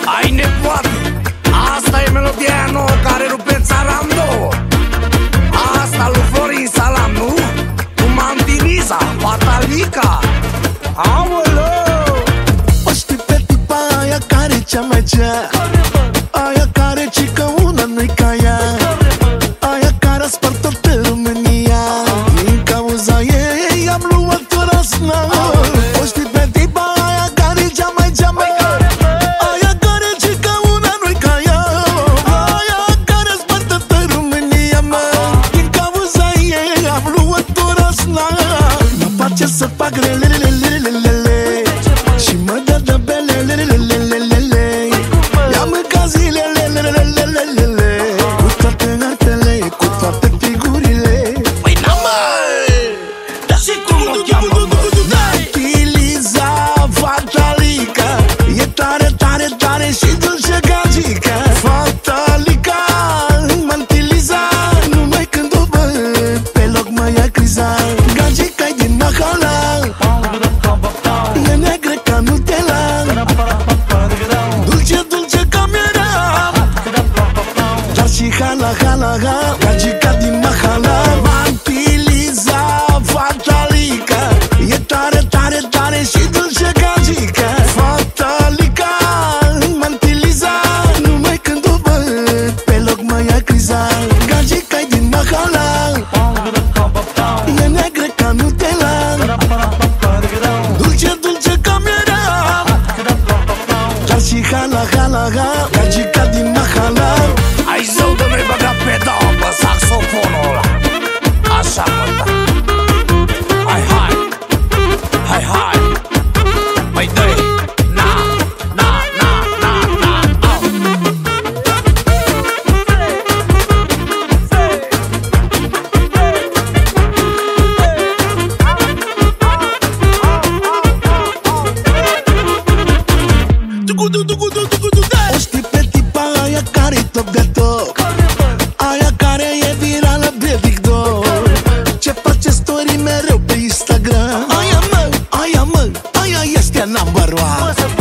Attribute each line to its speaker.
Speaker 1: Ai nepoate, asta e melodia nouă care rupe țara în două. Asta lui Florin Salam, nu? Cu Mantiniza, Fatalica. Aoleu!
Speaker 2: O știi pe tipa aia care cea mai cea, aia care cică una nu-i ca ea, aia care a spart toată România. Din cauza ei am luat o răsnă. O știi pe tipa aia care cea mai cea, aia care cică una nu-i ca ea, aia care a spart toată România, mă. Din cauza ei am luat o răsnă. Mă face să fac relelelelelele și mă dă de belelelelelele. Ia mânca zilelelelelele, cu toate artele, cu toate figurile.
Speaker 1: Păi na mă! Dar și cum o cheamă, mă?
Speaker 2: Mantiliza, Fatalica, e tare, tare, tare și dulce gagica. Fatalica, Mantiliza, numai când o văd pe loc mă ia criza. Gagica-i din Mahala, e neagră ca Nutella, dulce, dulce ca miera, dar și hala, hala, ha. Gagica din Mahala, Mantiliza, Fatalica, e tare, tare, tare și dulce gagica. Fatalica, Mantiliza, numai când o văd pe loc mă ia criza. Gagica-i din Mahala, e neagră ca Nutella, dulce, dulce ca miera, dar și hala, hala, ha. Gagica din Mahala.
Speaker 1: Ai zău de nu-i băga pedal pe saxofonul ăla. Așa, mă, da. Hai, hai, hai, hai. Măi, dă-i. Na, na, na, na, na, au.
Speaker 2: O știi pe tipa aia care-i top de top, aia care e virală pe TikTok, ce face story mereu pe Instagram. Aia mă, aia mă, aia este number one.